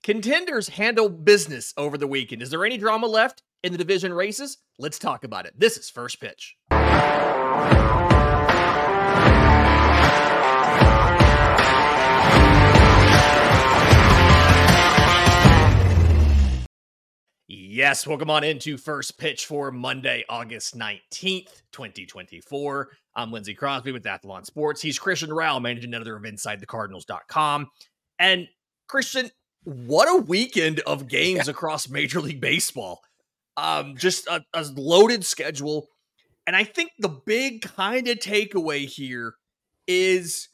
Contenders handle business over the weekend. Is there any drama left in the division races? Let's talk about it. This is First Pitch. Yes, welcome on into First Pitch for Monday, August 19th, 2024. I'm Lindsey Crosby with Athlon Sports. He's Christian Rao, managing editor of InsideTheCardinals.com. And Christian, what a weekend of games across Major League Baseball. Just a loaded schedule. And I think the big kind of takeaway here is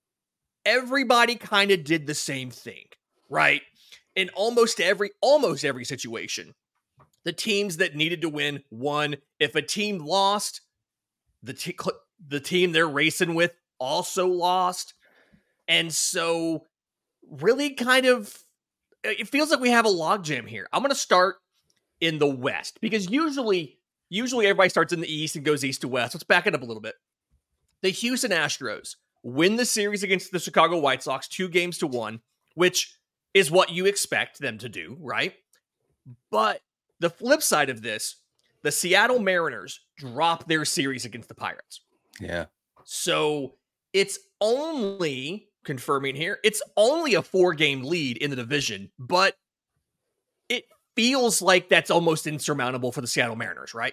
everybody kind of did the same thing, right? In almost every situation, the teams that needed to win won. If a team lost, the team they're racing with also lost. And so really kind of, it feels like we have a logjam here. I'm going to start in the West because usually everybody starts in the East and goes east to west. Let's back it up a little bit. The Houston Astros win the series against the Chicago White Sox 2-1, which is what you expect them to do, right? But the flip side of this, the Seattle Mariners drop their series against the Pirates. Yeah. So it's only, confirming here, it's only a 4-game lead in the division, but it feels like that's almost insurmountable for the Seattle Mariners, right?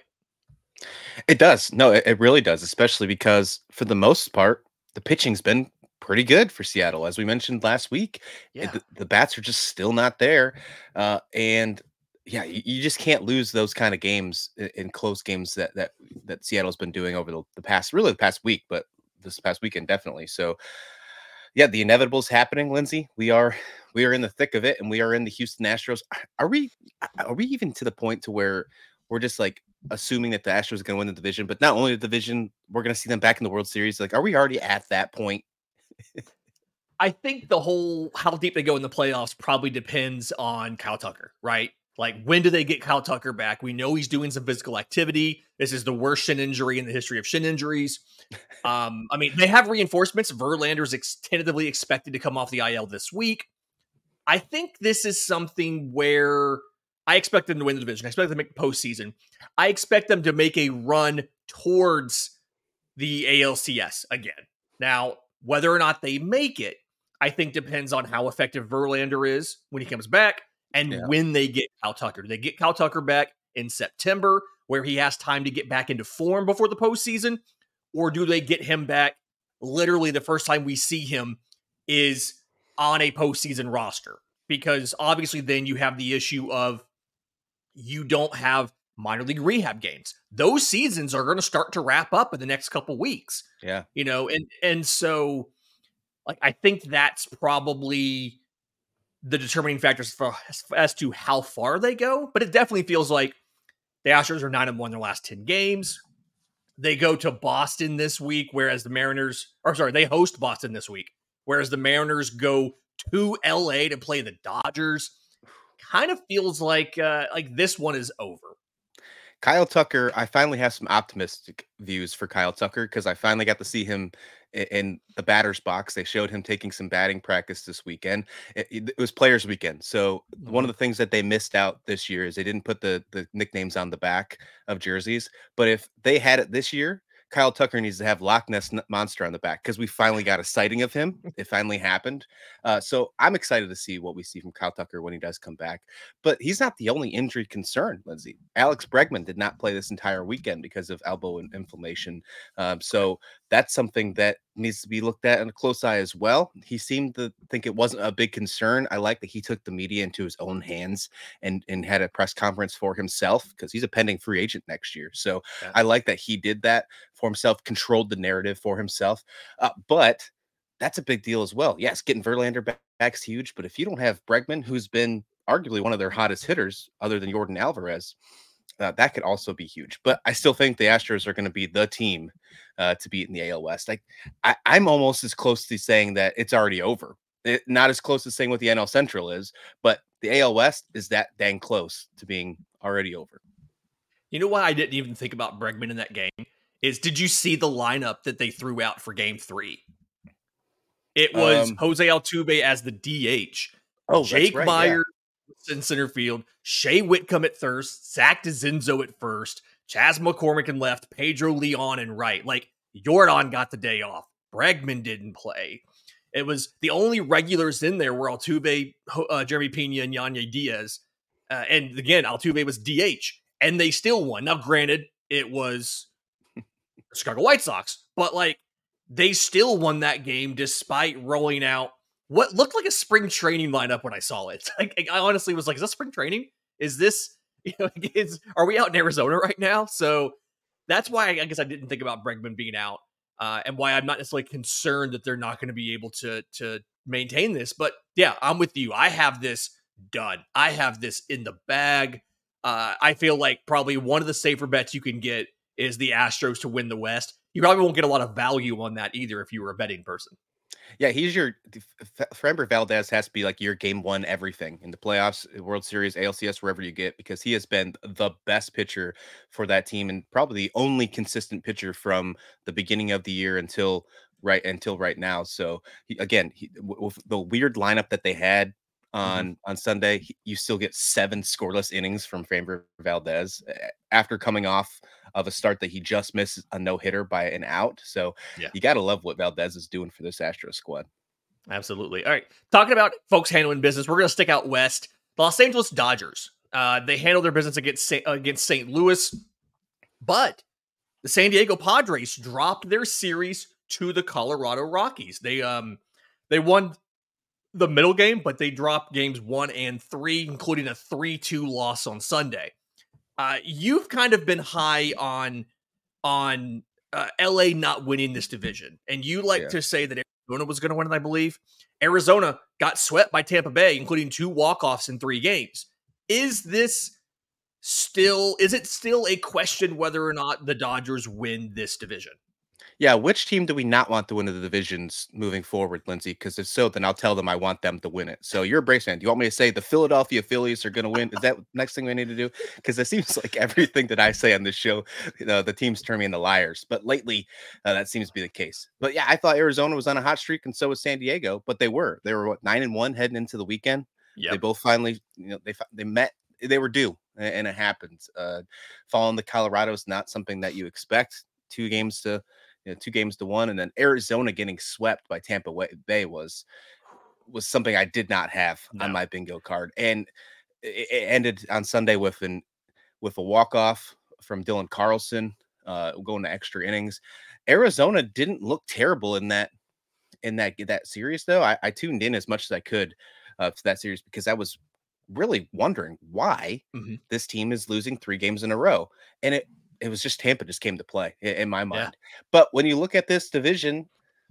It does. No, it really does, especially because for the most part, the pitching's been pretty good for Seattle. As we mentioned last week, the bats are just still not there. And yeah, you just can't lose those kind of games in close games that Seattle's been doing over the past week, but this past weekend, definitely. So yeah, the inevitable is happening, Lindsey. We are in the thick of it, and we are in the Houston Astros. Are we even to the point to where we're just like assuming that the Astros are going to win the division, but not only the division, we're going to see them back in the World Series? Like, are we already at that point? I think the whole how deep they go in the playoffs probably depends on Kyle Tucker, right? Like, when do they get Kyle Tucker back? We know he's doing some physical activity. This is the worst shin injury in the history of shin injuries. I mean, they have reinforcements. Verlander's tentatively expected to come off the IL this week. I think this is something where I expect them to win the division. I expect them to make the postseason. I expect them to make a run towards the ALCS again. Now, whether or not they make it, I think depends on how effective Verlander is when he comes back and when they get Kyle Tucker. Do they get Kyle Tucker back in September where he has time to get back into form before the postseason? Or do they get him back literally the first time we see him is on a postseason roster? Because obviously then you have the issue of you don't have minor league rehab games. Those seasons are going to start to wrap up in the next couple weeks. Yeah. You know, and so like, I think that's probably the determining factors as to how far they go, but it definitely feels like the Astros are 9-1 their last 10 games. They go to Boston this week, whereas they host Boston this week, whereas the Mariners go to LA to play the Dodgers. Kind of feels like this one is over. Kyle Tucker, I finally have some optimistic views for Kyle Tucker because I finally got to see him in the batter's box. They showed him taking some batting practice this weekend. It was Players Weekend. So one of the things that they missed out this year is they didn't put the nicknames on the back of jerseys. But if they had it this year, Kyle Tucker needs to have Loch Ness Monster on the back because we finally got a sighting of him. It finally happened. So I'm excited to see what we see from Kyle Tucker when he does come back. But he's not the only injury concern, Lindsey. Alex Bregman did not play this entire weekend because of elbow inflammation. So that's something that needs to be looked at in a close eye as well. He seemed to think it wasn't a big concern. I like that he took the media into his own hands and had a press conference for himself because he's a pending free agent next year. So I like that he did that for himself, controlled the narrative for himself. But that's a big deal as well. Yes, getting Verlander back's huge, but if you don't have Bregman, who's been arguably one of their hottest hitters other than Yordan Alvarez, that could also be huge. But I still think the Astros are going to be the team to beat in the AL West. Like I'm almost as close to saying that it's already over. Not as close as saying what the NL Central is, but the AL West is that dang close to being already over. You know why I didn't even think about Bregman in that game? Did you see the lineup that they threw out for Game 3? It was Jose Altuve as the DH. Oh, Jake that's right, Myers, in center field, Shea Whitcomb at first, Zach DeZenzo at first, Chas McCormick in left, Pedro Leon in right. Like, Jordan got the day off. Bregman didn't play. It was the only regulars in there were Altuve, Jeremy Pena, and Yanya Diaz. And again, Altuve was DH, and they still won. Now, granted, it was Chicago White Sox, but like they still won that game despite rolling out what looked like a spring training lineup when I saw it. Like, I honestly was like, is this spring training? Is this, are we out in Arizona right now? So that's why I guess I didn't think about Bregman being out, and why I'm not necessarily concerned that they're not going to be able to maintain this. But yeah, I'm with you. I have this done. I have this in the bag. I feel like probably one of the safer bets you can get is the Astros to win the West. You probably won't get a lot of value on that either if you were a betting person. Yeah, he's your Framber Valdez has to be like your game one everything in the playoffs, World Series, ALCS, wherever you get, because he has been the best pitcher for that team and probably the only consistent pitcher from the beginning of the year until right now. So with the weird lineup that they had on Sunday, you still get 7 scoreless innings from Framber Valdez after coming off of a start that he just missed a no-hitter by an out. So Yeah, you got to love what Valdez is doing for this Astros squad. absolutely. All right. Talking about folks handling business, we're going to stick out west. The Los Angeles Dodgers. They handled their business against St. Louis, but the San Diego Padres dropped their series to the Colorado Rockies. They won the middle game, but they dropped games 1 and 3, including a 3-2 loss on Sunday. You've kind of been high on LA not winning this division, and you like to say that Arizona was going to win it. I believe Arizona got swept by Tampa Bay, including 2 walk-offs in 3 games. Is it still a question whether or not the Dodgers win this division? Yeah, which team do we not want to win the divisions moving forward, Lindsay? Because if so, then I'll tell them I want them to win it. So you're a Braves fan. Do you want me to say the Philadelphia Phillies are going to win? Is that next thing we need to do? Because it seems like everything that I say on this show, the teams turn me into liars. But lately, that seems to be the case. But yeah, I thought Arizona was on a hot streak, and so was San Diego. But they were what, 9-1 heading into the weekend. Yep. They both finally, they met. They were due, and it happened. Falling to Colorado is not something that you expect. 2 games to 1, and then Arizona getting swept by Tampa Bay was something I did not have on my bingo card, and it ended on Sunday with a walk-off from Dylan Carlson, going to extra innings. Arizona didn't look terrible in that series, though. I tuned in as much as I could to that series because I was really wondering why this team is losing 3 games in a row, and it was just Tampa just came to play in my mind. Yeah. But when you look at this division,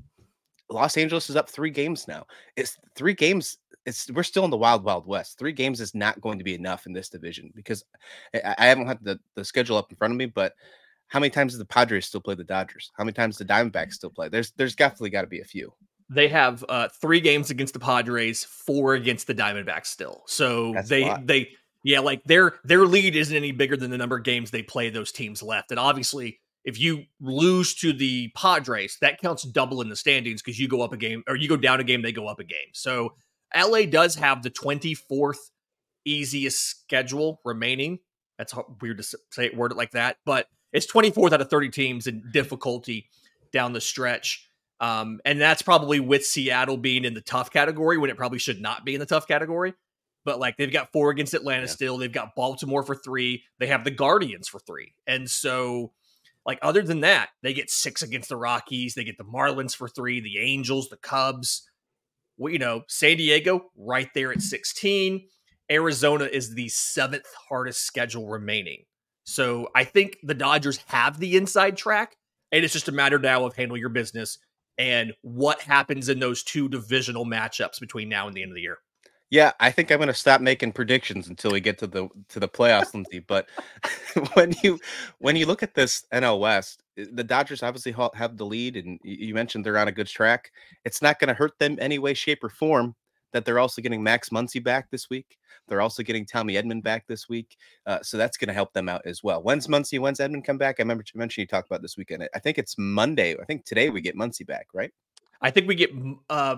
Los Angeles is up 3 games now. It's 3 games. We're still in the wild, wild west. 3 games is not going to be enough in this division because I haven't had the schedule up in front of me, but how many times does the Padres still play the Dodgers? How many times the Diamondbacks still play? There's definitely got to be a few. They have 3 games against the Padres, 4 against the Diamondbacks still. So that's like their lead isn't any bigger than the number of games they play those teams left. And obviously, if you lose to the Padres, that counts double in the standings because you go up a game or you go down a game, they go up a game. So LA does have the 24th easiest schedule remaining. That's weird to say it, word it like that, but it's 24th out of 30 teams in difficulty down the stretch. And that's probably with Seattle being in the tough category when it probably should not be in the tough category. But like they've got 4 against Atlanta still. They've got Baltimore for 3. They have the Guardians for 3. And so like other than that, they get 6 against the Rockies. They get the Marlins for 3, the Angels, the Cubs. Well, San Diego right there at 16. Arizona is the 7th hardest schedule remaining. So I think the Dodgers have the inside track, and it's just a matter now of handle your business and what happens in those 2 divisional matchups between now and the end of the year. Yeah, I think I'm going to stop making predictions until we get to the playoffs, Lindsay. But when you look at this NL West, the Dodgers obviously have the lead, and you mentioned they're on a good track. It's not going to hurt them any way, shape, or form that they're also getting Max Muncy back this week. They're also getting Tommy Edman back this week, so that's going to help them out as well. When's Muncy? When's Edman come back? I remember you mentioned you talked about this weekend. I think it's Monday. I think today we get Muncy back, right? I think we get.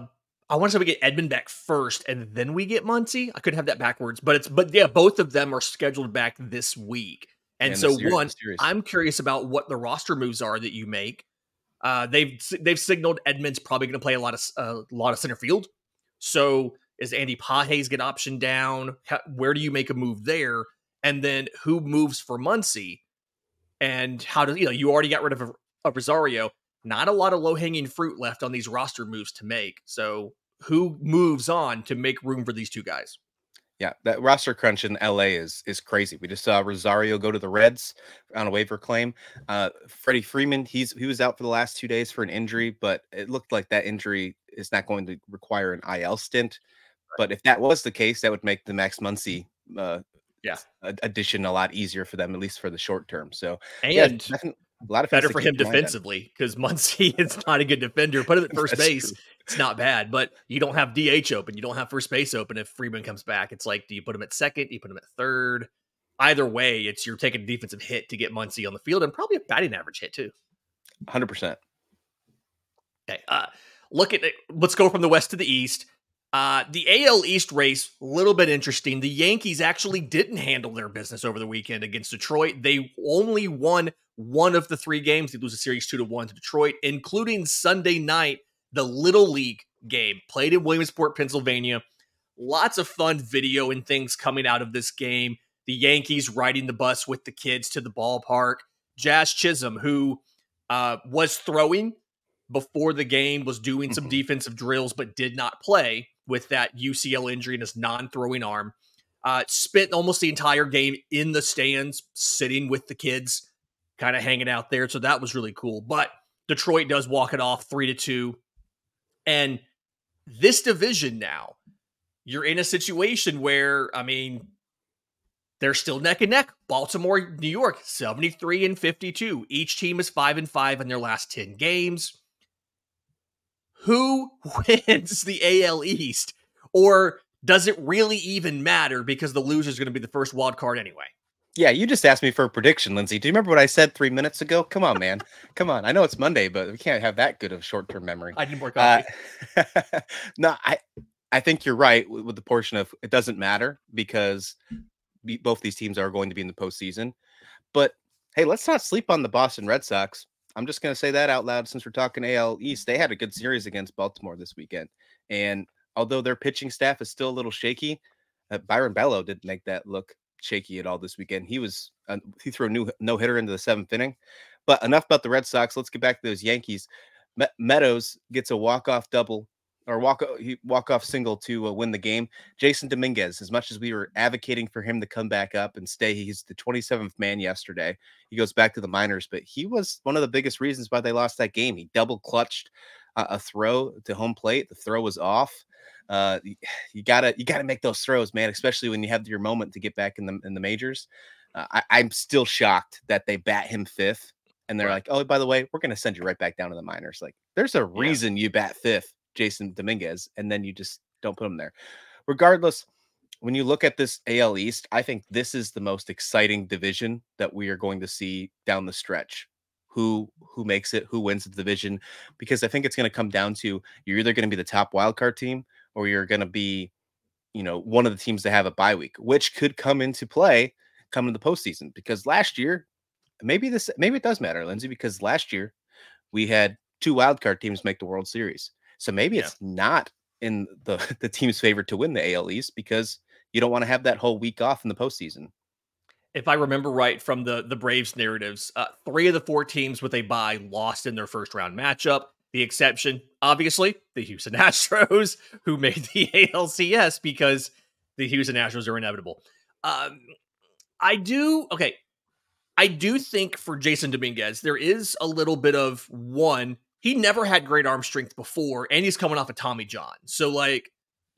I want to say we get Edman back first, and then we get Muncy. I could have that backwards, but yeah, both of them are scheduled back this week. And in so, the one, series. I'm curious about what the roster moves are that you make. They've signaled Edman's probably going to play a lot of center field. So is Andy Pages get option down? Where do you make a move there? And then who moves for Muncy? And how does you already got rid of Rosario? Not a lot of low hanging fruit left on these roster moves to make. So who moves on to make room for these two guys? Yeah, that roster crunch in LA is crazy. We just saw Rosario go to the Reds on a waiver claim. Freddie Freeman, he was out for the last 2 days for an injury, but it looked like that injury is not going to require an IL stint. But if that was the case, that would make the Max Muncy addition a lot easier for them, at least for the short term. So and a lot of better for him defensively because Muncy is not a good defender. Put him at first base. True. It's not bad, but you don't have DH open. You don't have first base open if Freeman comes back. It's like, do you put him at second? Do you put him at third? Either way, you're taking a defensive hit to get Muncy on the field and probably a batting average hit too. 100%. Okay. Let's go from the west to the east. The AL East race, a little bit interesting. The Yankees actually didn't handle their business over the weekend against Detroit. They only won one of the 3 games. They lose a series 2-1 to Detroit, including Sunday night, the Little League game played in Williamsport, Pennsylvania. Lots of fun video and things coming out of this game. The Yankees riding the bus with the kids to the ballpark. Jazz Chisholm, who was throwing before the game, was doing some defensive drills, but did not play with that UCL injury in his non-throwing arm. Spent almost the entire game in the stands, sitting with the kids, kind of hanging out there. So that was really cool. But Detroit does walk it off 3-2. And this division now, you're in a situation where, they're still neck and neck. Baltimore, New York, 73-52. Each team is 5-5 in their last 10 games. Who wins the AL East? Or does it really even matter because the loser is going to be the first wild card anyway? Yeah, you just asked me for a prediction, Lindsay. Do you remember what I said 3 minutes ago? Come on, man. Come on. I know it's Monday, but we can't have that good of short-term memory. I need more coffee. No, I think you're right with the portion of it doesn't matter because both these teams are going to be in the postseason. But hey, let's not sleep on the Boston Red Sox. I'm just going to say that out loud since we're talking AL East. They had a good series against Baltimore this weekend. And although their pitching staff is still a little shaky, Byron Bello didn't make that look shaky at all this weekend. He threw a no-hitter into the 7th inning. But enough about the Red Sox. Let's get back to those Yankees. Meadows gets a walk-off double or walk-off single to win the game. Jason Dominguez, as much as we were advocating for him to come back up and stay, he's the 27th man yesterday. He goes back to the minors, but he was one of the biggest reasons why they lost that game. He double clutched a throw to home plate. The throw was off. You gotta make those throws, man, especially when you have your moment to get back in the majors. I'm still shocked that they bat him 5th and they're like, oh, by the way, we're going to send you right back down to the minors. Like, there's a reason you bat 5th, Jason Dominguez, and then you just don't put him there. Regardless, when you look at this AL East, I think this is the most exciting division that we are going to see down the stretch. Who makes it, who wins the division, because I think it's going to come down to you're either going to be the top wildcard team or you're going to be, one of the teams that have a bye week, which could come into play come into the postseason. Because last year, maybe it does matter, Lindsay, because last year we had 2 wildcard teams make the World Series. So maybe it's not in the team's favor to win the AL East because you don't want to have that whole week off in the postseason. If I remember right from the Braves narratives, 3 of the 4 teams with a bye lost in their first round matchup. The exception, obviously, the Houston Astros, who made the ALCS because the Houston Astros are inevitable. I do think for Jason Dominguez, there is a little bit of one. He never had great arm strength before, and he's coming off of Tommy John. So, like,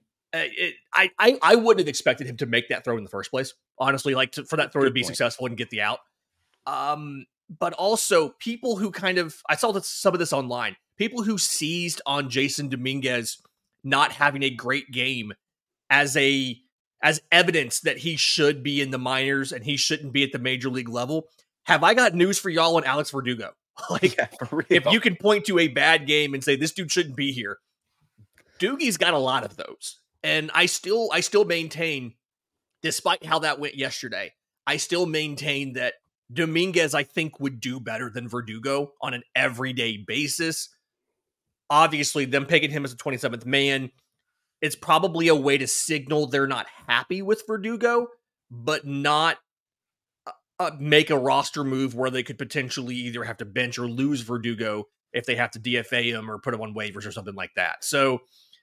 I wouldn't have expected him to make that throw in the first place. Honestly, for that throw to be successful and get the out. But also people who I saw some of this online, people who seized on Jason Dominguez not having a great game as evidence that he should be in the minors and he shouldn't be at the major league level. Have I got news for y'all on Alex Verdugo? If you can point to a bad game and say this dude shouldn't be here, Doogie's got a lot of those. And I still maintain, despite how that went yesterday, I still maintain that Dominguez, I think, would do better than Verdugo on an everyday basis. Obviously, them picking him as a 27th man, it's probably a way to signal they're not happy with Verdugo, but not make a roster move where they could potentially either have to bench or lose Verdugo if they have to DFA him or put him on waivers or something like that. So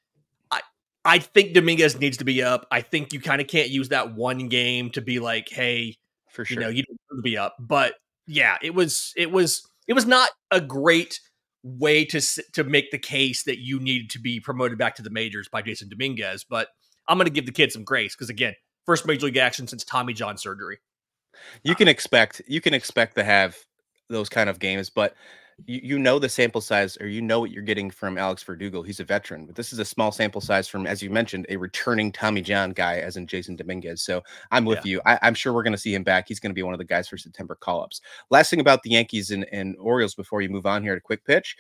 I think Dominguez needs to be up. I think you kind of can't use that one game to be like, hey, For sure. you don't need to be up. But yeah, it was not a great way to make the case that you needed to be promoted back to the majors by Jason Dominguez. But I'm going to give the kid some grace because, again, first major league action since Tommy John surgery. You can expect to have those kind of games, but you know the sample size, or you know what you're getting from Alex Verdugo. He's a veteran, but this is a small sample size from, as you mentioned, a returning Tommy John guy, as in Jason Dominguez. So I'm with you. I'm sure we're going to see him back. He's going to be one of the guys for September call-ups. Last thing about the Yankees and Orioles before you move on here to quick pitch.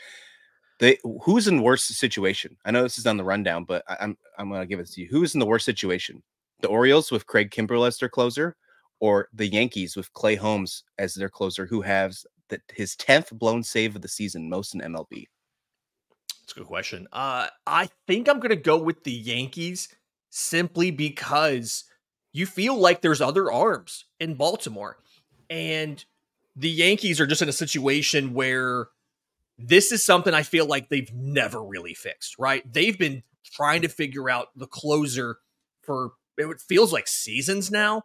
Who's in worse situation? I know this is on the rundown, but I'm going to give it to you. Who's in the worst situation? The Orioles with Craig Kimbrell as their closer, or the Yankees with Clay Holmes as their closer, who has his 10th blown save of the season, most in MLB? That's a good question. I think I'm going to go with the Yankees simply because you feel like there's other arms in Baltimore. And the Yankees are just in a situation where this is something I feel like they've never really fixed, right? They've been trying to figure out the closer for, it feels like, seasons now.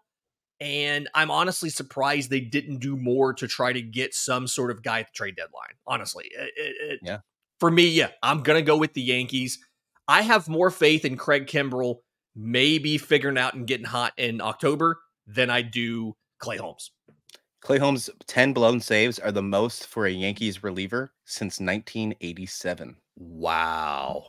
And I'm honestly surprised they didn't do more to try to get some sort of guy at the trade deadline. Honestly, Yeah. For me, yeah, I'm going to go with the Yankees. I have more faith in Craig Kimbrell maybe figuring out and getting hot in October than I do Clay Holmes. Clay Holmes' 10 blown saves are the most for a Yankees reliever since 1987. Wow.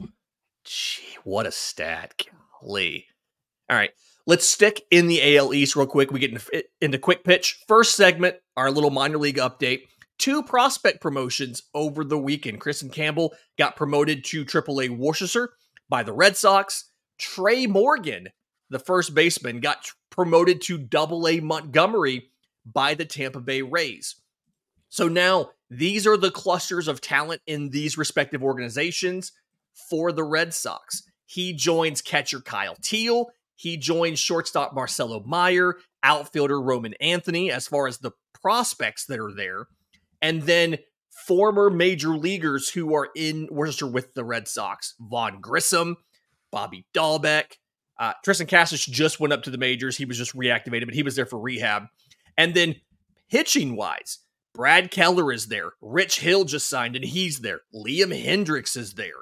Gee, what a stat. Golly. All right. Let's stick in the AL East real quick. We get into quick pitch. First segment, our little minor league update. 2 prospect promotions over the weekend. Kristen Campbell got promoted to AAA Worcester by the Red Sox. Trey Morgan, the first baseman, got promoted to AA Montgomery by the Tampa Bay Rays. So now these are the clusters of talent in these respective organizations for the Red Sox. He joins catcher Kyle Teal. He joins shortstop Marcelo Meyer, outfielder Roman Anthony, as far as the prospects that are there. And then former major leaguers who are in Worcester with the Red Sox. Vaughn Grissom, Bobby Dahlbeck. Tristan Casas just went up to the majors. He was just reactivated, but he was there for rehab. And then pitching-wise, Brad Keller is there. Rich Hill just signed, and he's there. Liam Hendricks is there.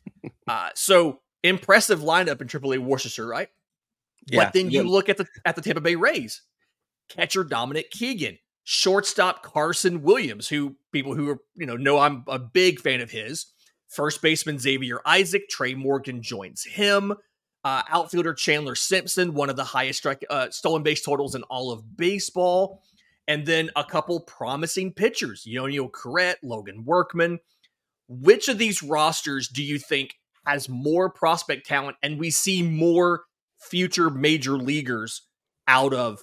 So impressive lineup in AAA Worcester, right? Yeah. But then you look at the Tampa Bay Rays. Catcher Dominic Keegan, shortstop Carson Williams, who people who are, know I'm a big fan of his. First baseman Xavier Isaac, Trey Morgan joins him. Outfielder Chandler Simpson, one of the highest stolen base totals in all of baseball. And then a couple promising pitchers, Yonio Corrette, Logan Workman. Which of these rosters do you think has more prospect talent and we see more future major leaguers out of?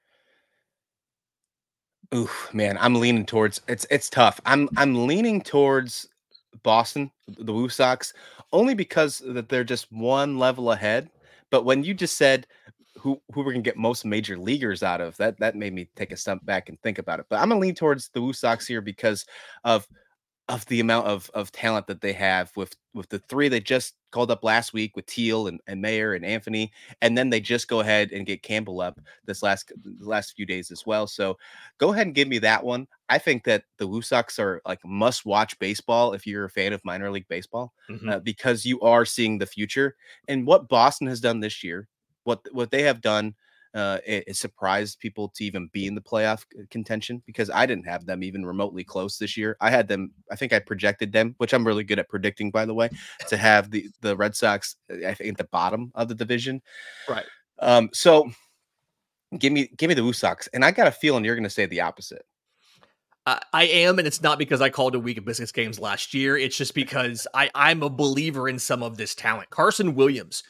Ooh, man, I'm leaning towards it's tough. I'm leaning towards Boston, the Woo Sox, only because that they're just one level ahead. But when you just said who we're gonna get most major leaguers out of, that made me take a step back and think about it. But I'm gonna lean towards the Woo Sox here because of the amount of talent that they have with the 3 they just called up last week with Teal and Mayer and Anthony, and then they just go ahead and get Campbell up the last few days as well. So go ahead and give me that one. I think that the Woo Sox are like must watch baseball if you're a fan of minor league baseball, because you are seeing the future. And what Boston has done this year, what they have done, it surprised people to even be in the playoff contention, because I didn't have them even remotely close this year. I had them, I think I projected them, which I'm really good at predicting, by the way, to have the Red Sox, I think, at the bottom of the division. Right. So give me the Woo Sox, and I got a feeling you're going to say the opposite. I am, and it's not because I called a week of Biscuits games last year. It's just because I'm a believer in some of this talent. Carson Williams,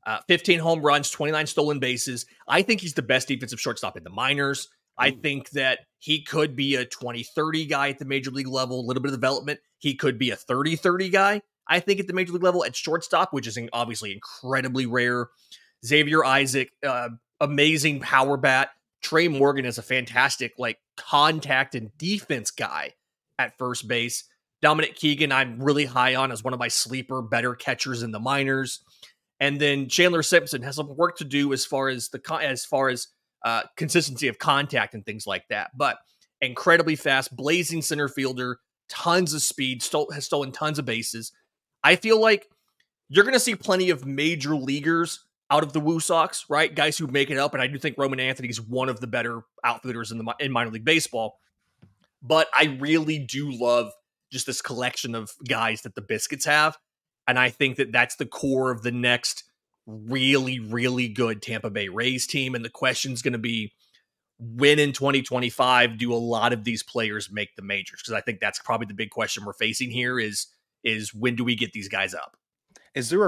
15 home runs, 29 stolen bases. I think he's the best defensive shortstop in the minors. I Ooh. think that he could be a 20-30 guy at the major league level, a little bit of development. He could be a 30-30 guy, I think, at the major league level at shortstop, which is obviously incredibly rare. Xavier Isaac, amazing power bat. Trey Morgan is a fantastic contact and defense guy at first base. Dominic Keegan, I'm really high on as one of my sleeper better catchers in the minors. And then Chandler Simpson has some work to do as far as consistency of contact and things like that. But incredibly fast, blazing center fielder, tons of speed, has stolen tons of bases. I feel like you're going to see plenty of major leaguers out of the Woo Sox, right? Guys who make it up. And I do think Roman Anthony is one of the better outfielders in minor league baseball. But I really do love just this collection of guys that the Biscuits have. And I think that that's the core of the next really, really good Tampa Bay Rays team. And the question's going to be, when in 2025 do a lot of these players make the majors? Because I think that's probably the big question we're facing here is when do we get these guys up? Is there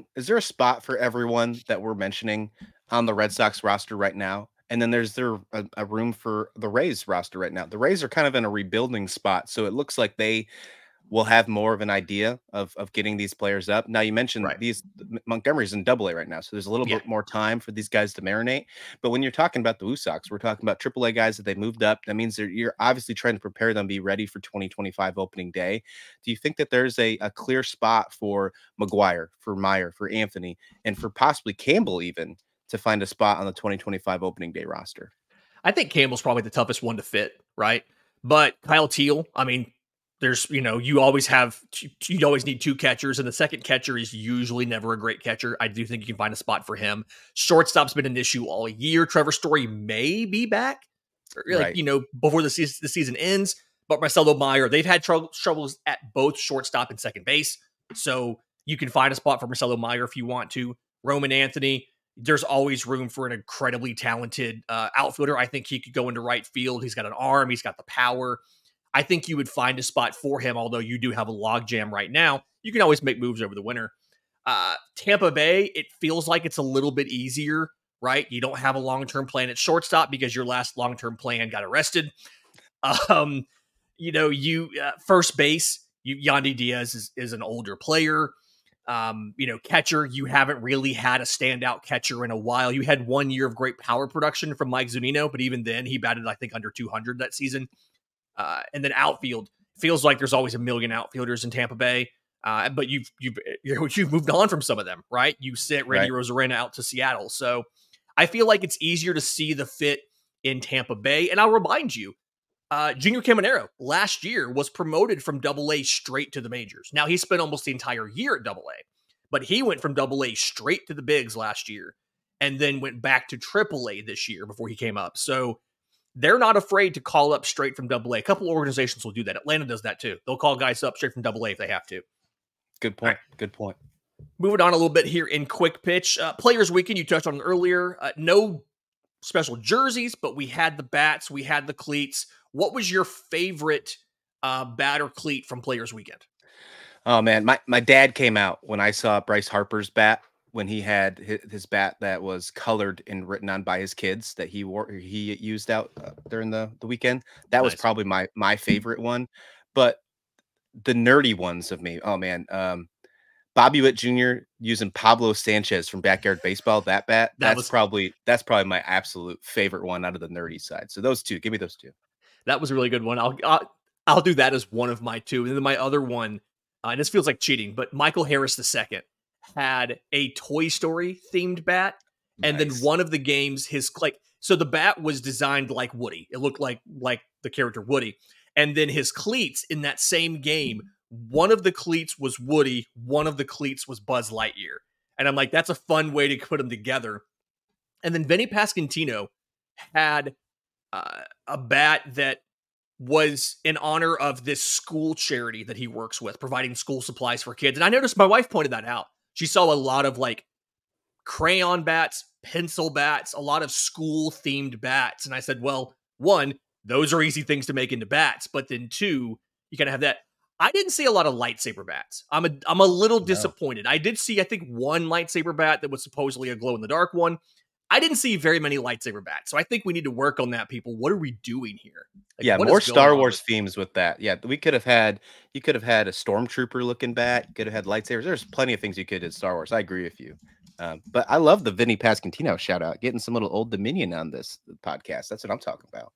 a spot for everyone that we're mentioning on the Red Sox roster right now? And then there's a room for the Rays roster right now. The Rays are kind of in a rebuilding spot, so it looks like they will have more of an idea of getting these players up. Now, you mentioned Right. Montgomery's in Double A right now, so there's a little bit more time for these guys to marinate. But when you're talking about the Woo Sox, we're talking about Triple A guys that they moved up. That means you're obviously trying to prepare them, be ready for 2025 opening day. Do you think that there's a clear spot for McGuire, for Meyer, for Anthony, and for possibly Campbell even to find a spot on the 2025 opening day roster? I think Campbell's probably the toughest one to fit, right? But Kyle Teal, I mean, there's, you always need two catchers, and the second catcher is usually never a great catcher. I do think you can find a spot for him. Shortstop's been an issue all year. Trevor Story may be back, Right. before the season ends. But Marcelo Meyer, they've had troubles at both shortstop and second base. So you can find a spot for Marcelo Meyer if you want to. Roman Anthony, there's always room for an incredibly talented outfielder. I think he could go into right field. He's got an arm. He's got the power. I think you would find a spot for him, although you do have a logjam right now. You can always make moves over the winter. Tampa Bay, it feels like it's a little bit easier, right? You don't have a long-term plan at shortstop because your last long-term plan got arrested. First base, Yandy Diaz is an older player. Catcher, you haven't really had a standout catcher in a while. You had 1 year of great power production from Mike Zunino, but even then he batted, I think, under 200 that season. And then outfield, feels like there's always a million outfielders in Tampa Bay. But you've moved on from some of them, right? You sent Randy Rosarena out to Seattle. So I feel like it's easier to see the fit in Tampa Bay. And I'll remind you, Junior Caminero last year was promoted from Double A straight to the majors. Now he spent almost the entire year at Double A, but he went from Double A straight to the bigs last year and then went back to Triple A this year before he came up. So they're not afraid to call up straight from Double A. A couple organizations will do that. Atlanta does that too. They'll call guys up straight from Double A if they have to. Good point. Right. Good point. Moving on a little bit here in quick pitch. Players Weekend, you touched on it earlier. No special jerseys, but we had the bats, we had the cleats. What was your favorite bat or cleat from Players Weekend? Oh man, my dad came out when I saw Bryce Harper's bat, when he had his bat that was colored and written on by his kids that he used out during the weekend. That was probably my favorite one. But the nerdy ones of me, oh man, Bobby Witt Jr. using Pablo Sanchez from Backyard Baseball, that bat, that's probably my absolute favorite one out of the nerdy side. So those two, give me those two. That was a really good one. I'll do that as one of my two. And then my other one, and this feels like cheating, but Michael Harris II had a Toy Story themed bat. And then one of the games, so the bat was designed like Woody. It looked like the character Woody. And then his cleats in that same game, one of the cleats was Woody, one of the cleats was Buzz Lightyear. And I'm like, that's a fun way to put them together. And then Vinny Pasquantino had a bat that was in honor of this school charity that he works with, providing school supplies for kids. And I noticed my wife pointed that out. She saw a lot of crayon bats, pencil bats, a lot of school themed bats. And I said, well, one, Those are easy things to make into bats. But then two, you kind of have that. I didn't see a lot of lightsaber bats. I'm a little disappointed. I did see, I think, one lightsaber bat that was supposedly a glow in the dark one. I didn't see very many lightsaber bats. So I think we need to work on that, people. What are we doing here? Like, Yeah, what more is going Star on Wars with themes with that. Yeah, we could have had you could have had a stormtrooper looking bat. You could have had lightsabers. There's plenty of things you could in Star Wars. I agree with you. But I love the Vinny Pasquantino shout out, getting some little Old Dominion on this podcast. That's what I'm talking about.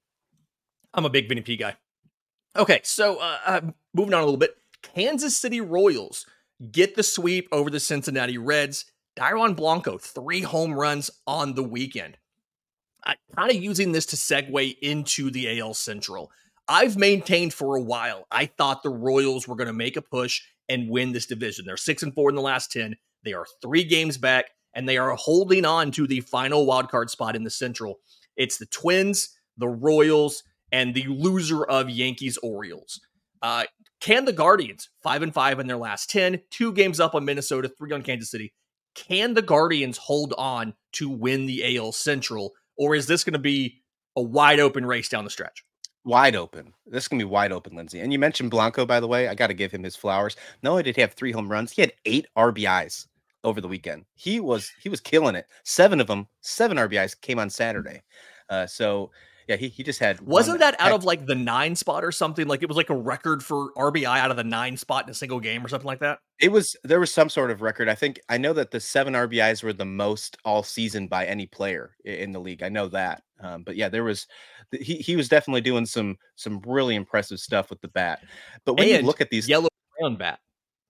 I'm a big Vinny P guy. Okay, so moving on a little bit. Kansas City Royals get the sweep over the Cincinnati Reds. Dairon Blanco, 3 home runs on the weekend. I'm kind of using this to segue into the AL Central. I've maintained for a while, I thought the Royals were going to make a push and win this division. They're 6-4 in the last 10. They are 3 games back, and they are holding on to the final wildcard spot in the Central. It's the Twins, the Royals, and the loser of Yankees-Orioles. Can the Guardians, 5-5 in their last 10, 2 games up on Minnesota, 3 on Kansas City. Can the Guardians hold on to win the AL Central, or is this going to be a wide open race down the stretch? Wide open. This is gonna be wide open, Lindsay. And you mentioned Blanco, by the way. I got to give him his flowers. Not only did he have 3 home runs, he had 8 RBIs over the weekend. He was killing it. 7 of them, 7 RBIs came on Saturday. So yeah, he just had Wasn't that out of like the 9 spot or something? Like it was like a record for RBI out of the 9 spot in a single game or something like that? There was some sort of record. I know that the 7 RBIs were the most all season by any player in the league. I know that. But yeah, he was definitely doing some really impressive stuff with the bat. But when you look at these yellow brown bat.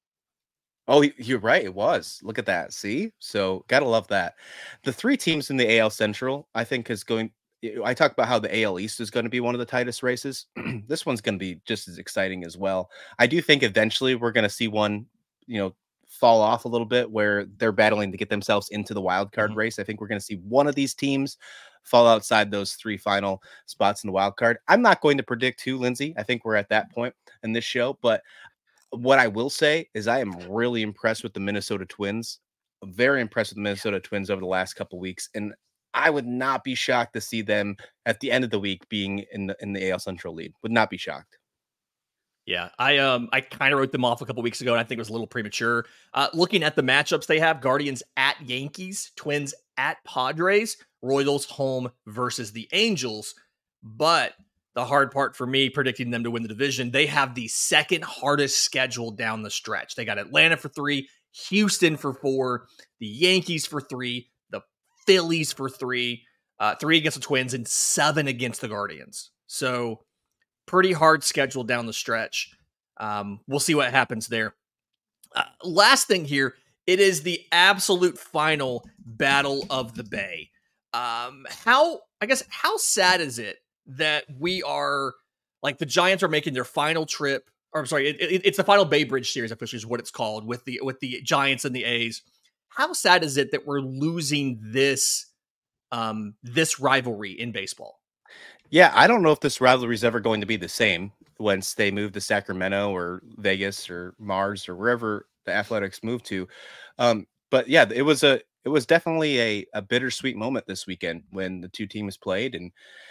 Oh, you're right. It was. Look at that. See? So, gotta love that. The 3 teams in the AL Central, I think, is going. I talked about how the AL East is going to be one of the tightest races. This one's going to be just as exciting as well. I do think eventually we're going to see one, fall off a little bit where they're battling to get themselves into the wild card race. I think we're going to see one of these teams fall outside those 3 final spots in the wild card. I'm not going to predict who, Lindsay. I think we're at that point in this show, but what I will say is I am really impressed with the Minnesota Twins. Very impressed with the Minnesota Twins over the last couple weeks, and I would not be shocked to see them at the end of the week being in the AL Central lead. Would not be shocked. Yeah, I kind of wrote them off a couple weeks ago, and I think it was a little premature. Looking at the matchups they have: Guardians at Yankees, Twins at Padres, Royals home versus the Angels. But the hard part for me predicting them to win the division, they have the second hardest schedule down the stretch. They got Atlanta for 3, Houston for 4, the Yankees for 3, the Phillies for 3, 3 against the Twins, and 7 against the Guardians. So pretty hard schedule down the stretch. We'll see what happens there. Last thing here, it is the absolute final battle of the Bay. How sad is it that we are like the Giants are making their final trip? Or I'm sorry, it's the final Bay Bridge series, officially is what it's called with the Giants and the A's. How sad is it that we're losing this rivalry in baseball? Yeah, I don't know if this rivalry is ever going to be the same once they move to Sacramento or Vegas or Mars or wherever the Athletics move to. But yeah, it was definitely a bittersweet moment this weekend when the 2 teams played, and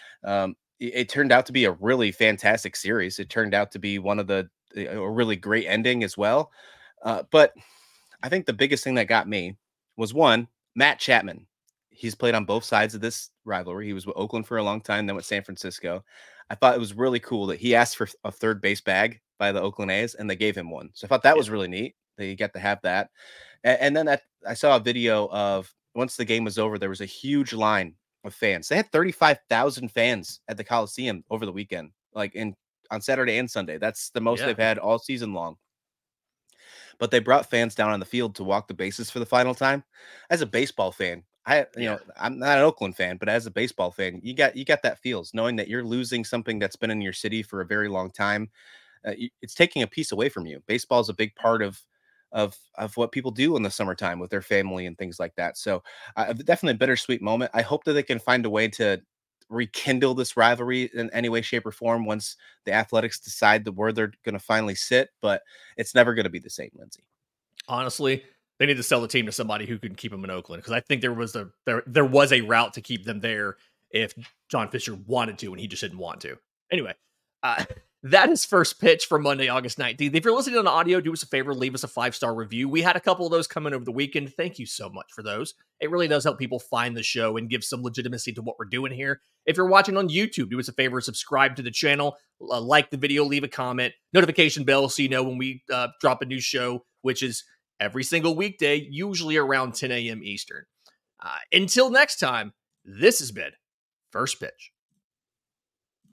it turned out to be a really fantastic series. It turned out to be one of a really great ending as well. But I think the biggest thing that got me was one, Matt Chapman. He's played on both sides of this rivalry. He was with Oakland for a long time, then with San Francisco. I thought it was really cool that he asked for a third base bag by the Oakland A's, and they gave him one. So I thought that was really neat that you got to have that. And then I saw a video of once the game was over, there was a huge line of fans. They had 35,000 fans at the Coliseum over the weekend, on Saturday and Sunday. That's the most they've had all season long. But they brought fans down on the field to walk the bases for the final time. As a baseball fan, I'm not an Oakland fan, but as a baseball fan, you got that feels knowing that you're losing something that's been in your city for a very long time. It's taking a piece away from you. Baseball is a big part of what people do in the summertime with their family and things like that. So definitely a bittersweet moment. I hope that they can find a way to rekindle this rivalry in any way, shape, or form once the Athletics decide where they're going to finally sit, but it's never going to be the same, Lindsay. Honestly, they need to sell the team to somebody who can keep them in Oakland, because I think there was a route to keep them there if John Fisher wanted to and he just didn't want to. Anyway, that is First Pitch for Monday, August 19th. If you're listening on audio, do us a favor, leave us a 5-star review. We had a couple of those come in over the weekend. Thank you so much for those. It really does help people find the show and give some legitimacy to what we're doing here. If you're watching on YouTube, do us a favor, subscribe to the channel, like the video, leave a comment, notification bell so you know when we drop a new show, which is every single weekday, usually around 10 a.m. Eastern. Until next time, this has been First Pitch.